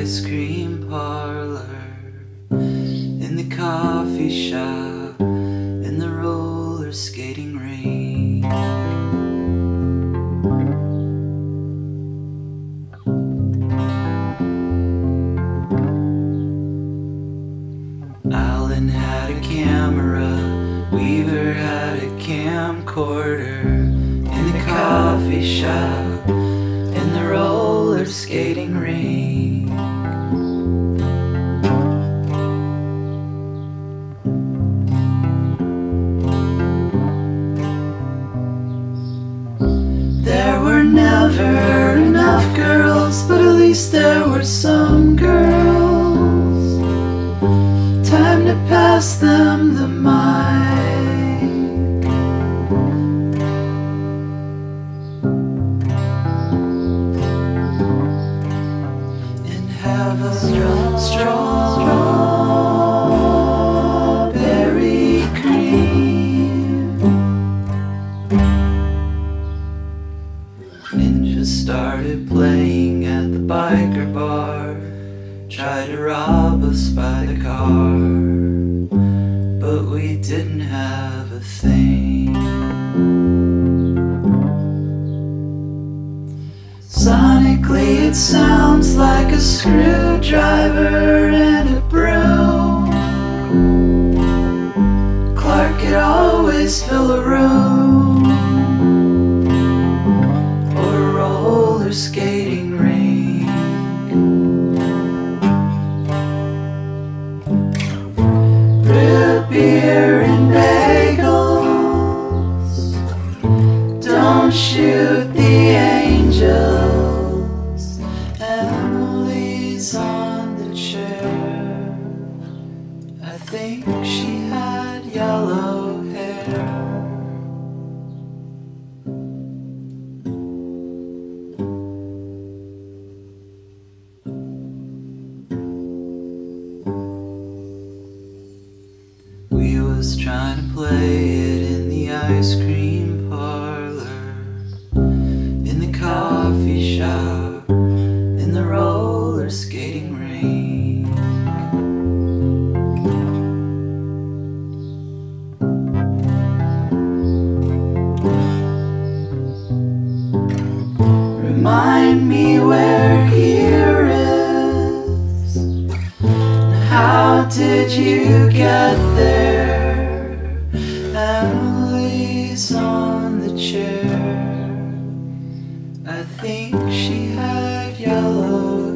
ice cream parlor, in the coffee shop, in the roller skating rink. Alan had a camera, Weaver had a camcorder, in the coffee shop, in the roller skating rink. There were never enough girls, but at least there were some girls. Time to pass them the mic and have a strawberry cream. Ninja started playing at the biker bar, tried to rob us by the car, but we didn't have a thing. Sonically it sounds like a screwdriver and a broom. Clark could always fill a room, or a roller skating rink. Beer and bagels, don't shoot the angels. Emily's on the chair, I think she had yellow hair. We was trying to play it in the ice cream parlor, in the coffee shop, in the roller skating rink. Remind me where here is, and how did you get there? Emily's on the chair, I think she had yellow